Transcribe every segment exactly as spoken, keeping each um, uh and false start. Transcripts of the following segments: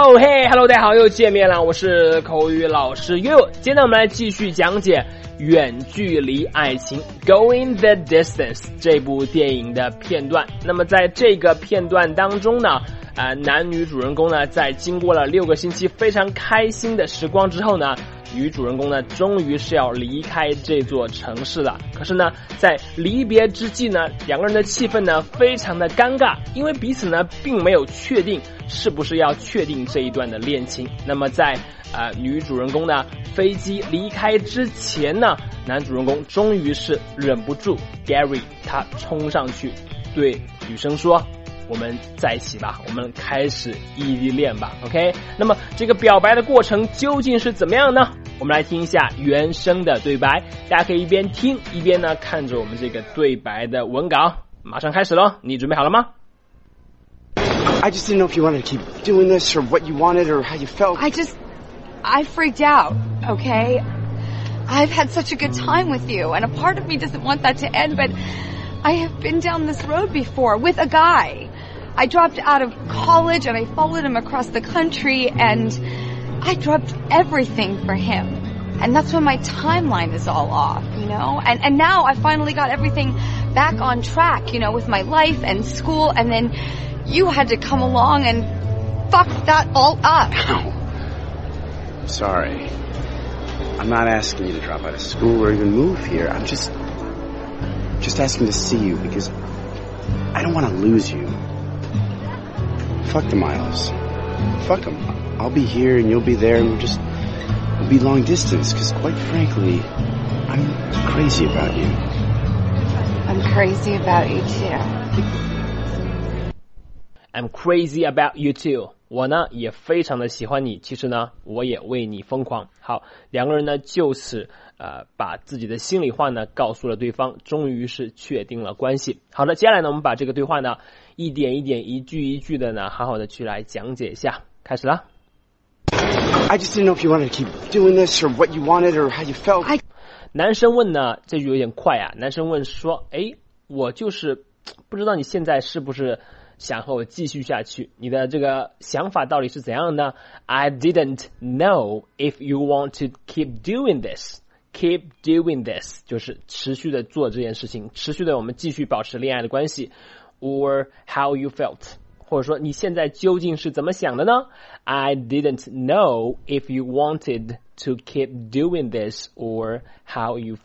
哦嘿 ，Hello， 大家好，又见面了，我是口语老师 You。今天呢，我们来继续讲解远距离爱情 Going the Distance 这部电影的片段。那么在这个片段当中呢，呃，男女主人公呢，在经过了六个星期非常开心的时光之后呢，女主人公呢，终于是要离开这座城市了。可是呢，在离别之际呢，两个人的气氛呢，非常的尴尬，因为彼此呢，并没有确定是不是要确定这一段的恋情。那么在呃女主人公呢，飞机离开之前呢，男主人公终于是忍不住 Gary 他冲上去对女生说，我们在一起吧，我们开始异地恋吧 OK。 那么这个表白的过程究竟是怎么样呢？我们来听一下原声的对白，大家可以一边听一边呢看着我们这个对白的文稿。马上开始咯，你准备好了吗？ I just didn't know if you wanted to keep doing this or what you wanted or how you felt. I just, I freaked out, okay? I've had such a good time with you, and a part of me doesn't want that to end, but I have been down this road before with a guy. I dropped out of college and I followed him across the country, and I dropped everything for him. And that's when my timeline is all off, you know? And, and now I finally got everything back on track, you know, with my life and school, and then you had to come along and fuck that all up. Ow. Sorry. I'm not asking you to drop out of school or even move here. I'm just, just asking to see you because I don't want to lose you. Fuck the miles. Fuck them. I'll be here and you'll be there and we'll just, we'll be long distance because quite frankly, I'm crazy about you. I'm crazy about you too. I'm crazy about you too. 我呢也非常的喜欢你，其实呢我也为你疯狂。好，两个人呢就此呃把自己的心里话呢告诉了对方，终于是确定了关系。好的，接下来呢我们把这个对话呢一点一点一句一句的呢好好的去来讲解一下。开始了。 I just didn't know if you wanted to keep doing this or what you wanted or how you felt. I... 男生问呢，这句有点快啊。男生问说，诶，我就是不知道你现在是不是想和我继续下去，你的这个想法到底是怎样呢？ I didn't know if you want to keep doing this. Keep doing this 就是持续的做这件事情，持续的我们继续保持恋爱的关系。Or how you felt， 或者说你现在究竟是怎么想的呢？ I didn't know if you wanted to keep doing this or how you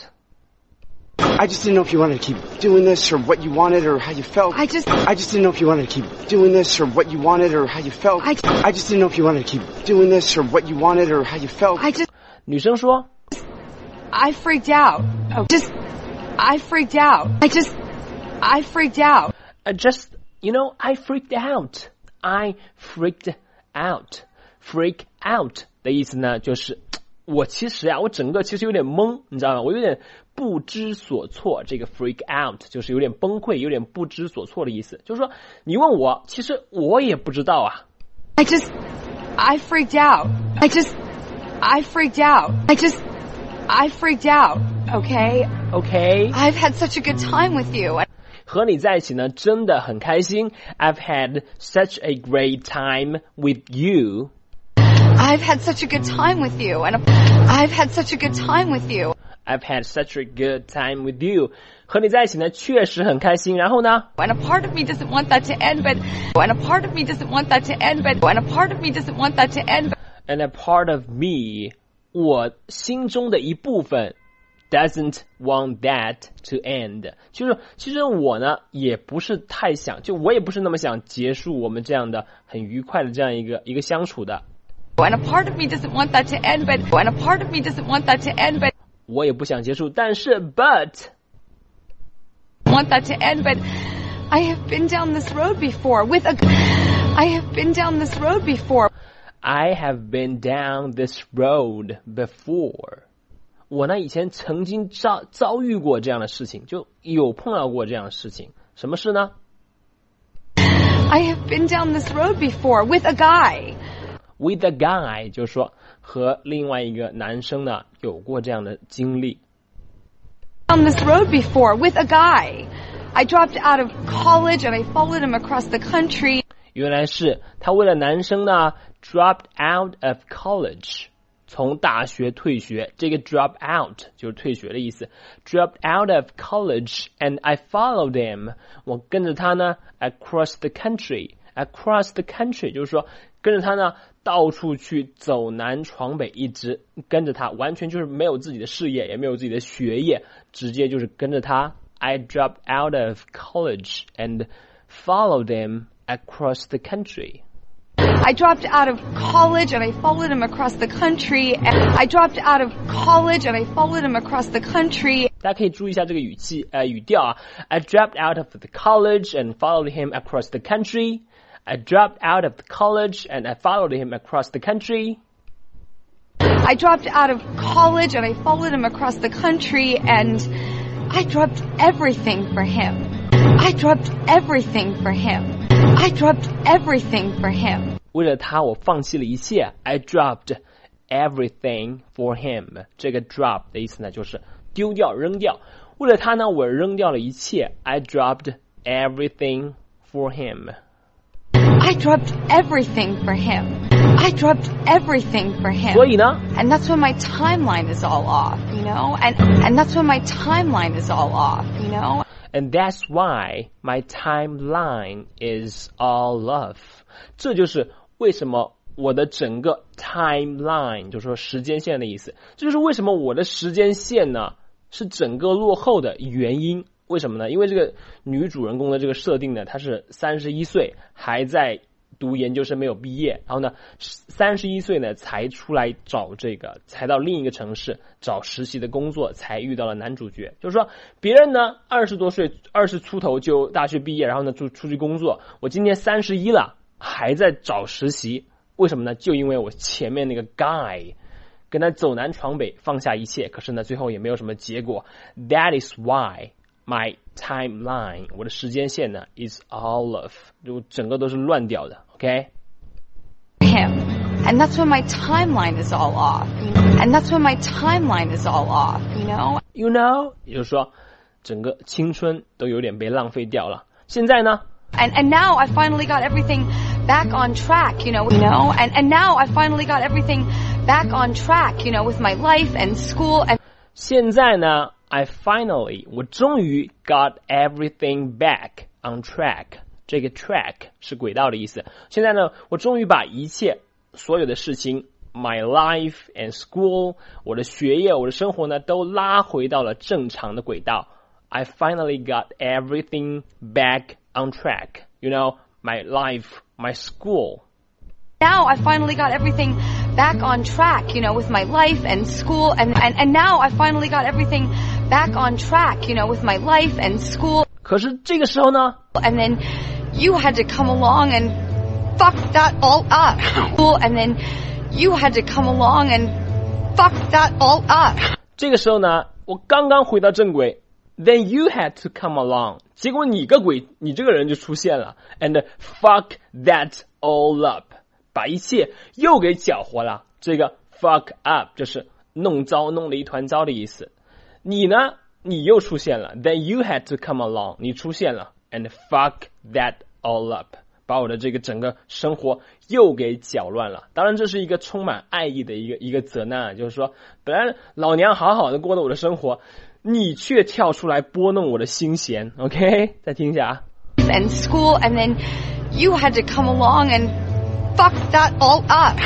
felt.I just didn't know if you wanted to keep doing this or what you wanted or how you felt. I just... I just didn't know if you wanted to keep doing this or what you wanted or how you felt. I... I just didn't know if you wanted to keep doing this or what you wanted or how you felt. I just... 女生说 I freaked out. Oh, just... I freaked out. I just... I freaked out. I just... You know, I freaked out. I freaked out. Freak out 的意思呢，就是我其实啊，我整个其实有点懵，你知道吗？我有点不知所措。这个 freak out 就是有点崩溃，有点不知所措的意思。就是说，你问我，其实我也不知道啊。 I just, I freaked out. I just, I freaked out. I just, I freaked out. Okay. Okay. I've had such a good time with you. 和你在一起呢，真的很开心。I've had such a great time with you. I've had such a good time with you, and I've had such a good time with you. I've had such a good time with you. 和你在一起呢，确实很开心。然后呢 ？And a part of me doesn't want that to end, but and a part of me doesn't want that to end, but and a part of me doesn't want that to end. But... And a part of me, 我心中的一部分 doesn't want that to end. 就是其实我呢，也不是太想，就我也不是那么想结束我们这样的很愉快的这样一个一个相处的。 And a part of me doesn't want that to end, but and a part of me doesn't want that to end, but 我也不想结束，但是 but want that to end, but I have been down this road before with a I have been down this road before. I have been down this road before. 我呢以前曾经遭遭遇过这样的事情，就有碰到过这样的事情。什么事呢？ I have been down this road before with a guy. With a guy 就是说和另外一个男生呢有过这样的经历。 On this road before with a guy. I dropped out of college and I followed him across the country. 原来是他为了男生呢 dropped out of college， 从大学退学，这个 drop out 就是退学的意思。dropped out of college and I followed him， 我跟着他呢 across the country。across the country 就是说跟着他呢到处去走南闯北，一直跟着他，完全就是没有自己的事业，也没有自己的学业，直接就是跟着他。I dropped out of college and followed him across the country. I dropped out of college and I followed him across the country. I dropped out of college and I followed him across the country. 大家可以注意一下这个语气，呃，语调啊。I dropped out of the college and followed him across the country. I dropped out of the college and I followed him across the country. I dropped out of college and I followed him across the country and I dropped everything for him. I dropped everything for him. I dropped everything for him. 为了他，我放弃了一切。I dropped everything for him. 这个 drop 的意思呢，就是丢掉、扔掉。为了他呢，我扔掉了一切。I dropped everything for him. I dropped everything for him. I dropped everything for him. 所以呢 And that's when my timeline is all off, you know? And and that's when my timeline is all off, you know? And that's why my timeline is all off. 这就是为什么我的整个 timeline 就是说时间线的意思。这就是为什么我的时间线呢是整个落后的原因。为什么呢？因为这个女主人公的这个设定呢，她是三十一岁还在读研究生没有毕业，然后呢三十一岁呢才出来找这个才到另一个城市找实习的工作，才遇到了男主角。就是说别人呢二十多岁二十出头就大学毕业，然后呢就出去工作，我今年三十一了还在找实习。为什么呢？就因为我前面那个 guy 跟他走南闯北放下一切，可是呢最后也没有什么结果。 That is why my timeline 我的时间线呢 is all off 就整个都是乱掉的。 OK Him. And that's when my timeline is all off. And that's when my timeline is all off, you know? You know 也就是说整个青春都有点被浪费掉了。现在呢 And and now I finally got everything back on track, you know, you know? And and now I finally got everything back on track, you know, with my life and school and 现在呢I finally 我终于 got everything back on track 这个 track 是轨道的意思。现在呢我终于把一切所有的事情 my life and school 我的学业我的生活呢都拉回到了正常的轨道。 I finally got everything back on track. You know, my life, my school. Now I finally got everything back on track, you know, with my life and school and and, and now I finally got everything back on track, you know, with my life and school. 可是这个时候呢 And then you had to come along and fuck that all up. And then you had to come along and fuck that all up. 这个时候呢我刚刚回到正轨 Then you had to come along 结果你个鬼你这个人就出现了 And fuck that all up 把一切又给搅和了。这个 fuck up 就是弄糟弄了一团糟的意思。你呢你又出现了 Then you had to come along 你出现了 And fuck that all up 把我的这个整个生活又给搅乱了。当然这是一个充满爱意的一个一个责难，就是说本来老娘好好的过的我的生活，你却跳出来拨弄我的心弦。 OK 再听一下啊 And school and then you had to come along and fuck that all up.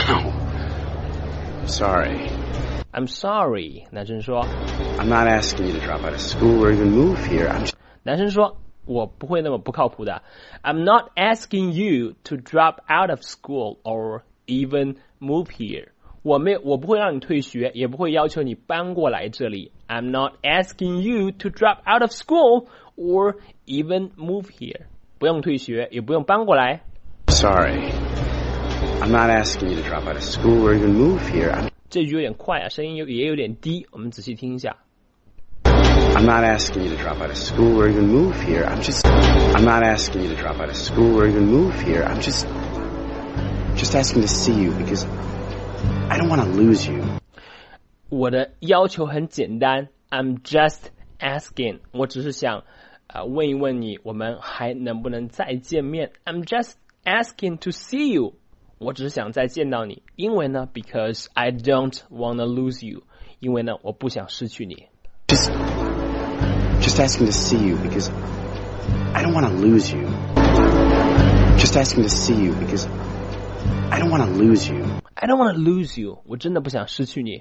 Sorry. I'm sorry 男生说 I'm not asking you to drop out of school or even move here. I'm just... 男生说我不会那么不靠谱的。 I'm not asking you to drop out of school or even move here 我没我不会让你退学，也不会要求你搬过来这里。 I'm not asking you to drop out of school or even move here 不用退学也不用搬过来。 Sorry. I'm not asking you to drop out of school or even move here. I'm... 这句有点快啊，声音有也有点低，我们仔细听一下。 I'm not asking you to drop out of school or even move here. I'm just I'm not asking you to drop out of school or even move here. I'm just just asking to see you because I don't want to lose you. 我的要求很简单 I'm just asking 我只是想、呃、问一问你我们还能不能再见面 I'm just asking to see you 我只是想再见到你，因为呢 because I don't wanna lose you， 因为呢我不想失去你。 Just, just asking to see you because I don't wanna lose you. Just asking to see you because I don't wanna lose you. I don't wanna lose you， 我真的不想失去你。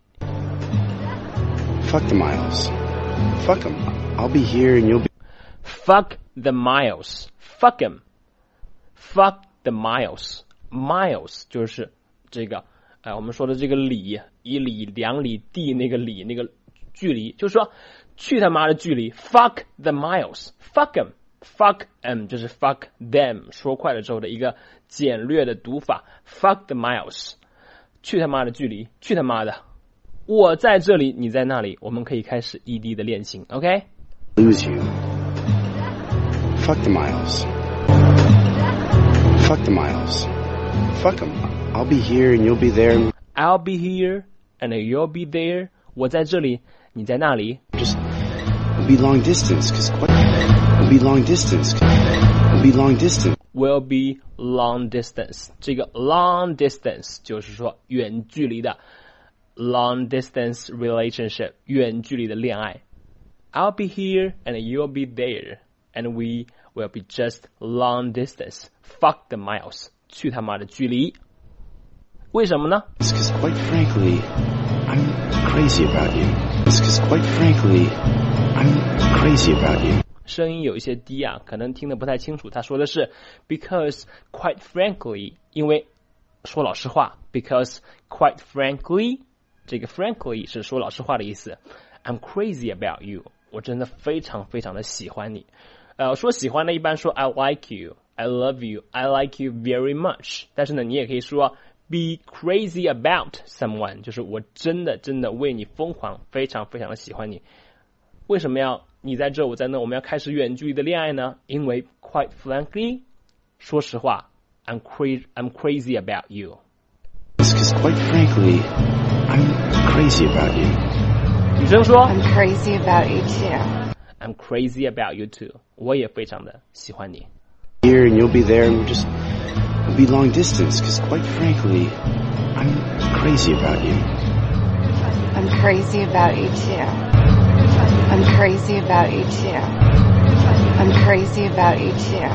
Fuck the miles. Fuck them. I'll be here and you'll be... Fuck the miles. Fuck them. Fuck the miles. Miles 就是这个呃我们说的这个里，一里两里地那个里那个距离，就是说去他妈的距离。 Fuck the miles. Fuck them. Fuck them 就是 fuck them 说快了之后的一个简略的读法。 Fuck the miles 去他妈的距离，去他妈的，我在这里你在那里，我们可以开始异地的恋情。 OK Lose you. Fuck the miles. Fuck the miles. Fuck them. I'll be here and you'll be there. I'll be here and you'll be there. 我在这里，你在那里。 Just we'll be long distance because what? We'll be long distance. We'll be long distance. Will be long distance. 这个 long distance 就是说远距离的 long distance relationship， 远距离的恋爱。 I'll be here and you'll be there and we will be just long distance. Fuck the miles. 去他妈的距离。为什么呢？ It's because quite frankly, I'm crazy about you. It's because quite frankly, I'm crazy about you. 声音有一些低啊，可能听得不太清楚。他说的是 because quite frankly， 因为说老实话 because quite frankly， 这个 frankly 是说老实话的意思。 I'm crazy about you， 我真的非常非常的喜欢你。呃，说喜欢的一般说 I like you， I love you， I like you very much。 但是呢你也可以说 be crazy about someone， 就是我真的真的为你疯狂，非常非常的喜欢你。为什么要你在这我在那，我们要开始远距离的恋爱呢？因为 quite frankly， 说实话 I'm, cra- I'm crazy about you. It's because quite frankly, I'm crazy about you. 女生说 I'm crazy about you too. I'm crazy about you too. 我也非常的喜欢你。 Here and you'll be there and we'll just we'll be long distance because quite frankly, I'm crazy about you. I'm crazy about you too. I'm crazy about you too. I'm crazy about you too.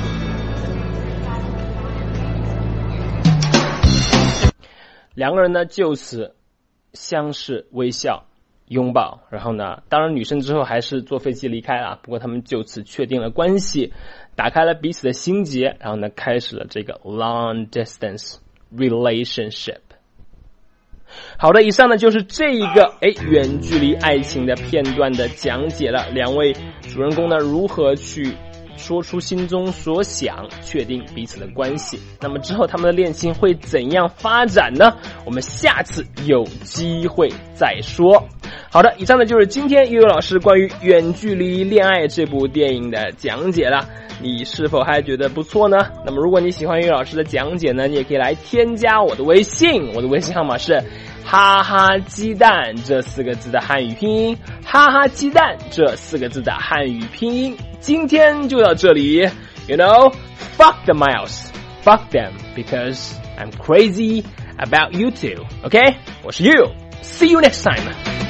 两个人呢就此相视微笑拥抱，然后呢当然女生之后还是坐飞机离开了，不过他们就此确定了关系，打开了彼此的心结，然后呢开始了这个 long distance relationship。好的，以上呢就是这一个诶远距离爱情的片段的讲解了。两位主人公呢如何去说出心中所想，确定彼此的关系。那么之后他们的恋情会怎样发展呢？我们下次有机会再说。好的，以上呢就是今天悠悠老师关于远距离恋爱这部电影的讲解了。你是否还觉得不错呢？那么如果你喜欢悠悠老师的讲解呢，你也可以来添加我的微信，我的微信号码是哈哈鸡蛋这四个字的汉语拼音，哈哈鸡蛋这四个字的汉语拼音。今天就到这里 You know, fuck the miles, fuck them because I'm crazy about you too. OK? 我是 You, see you next time.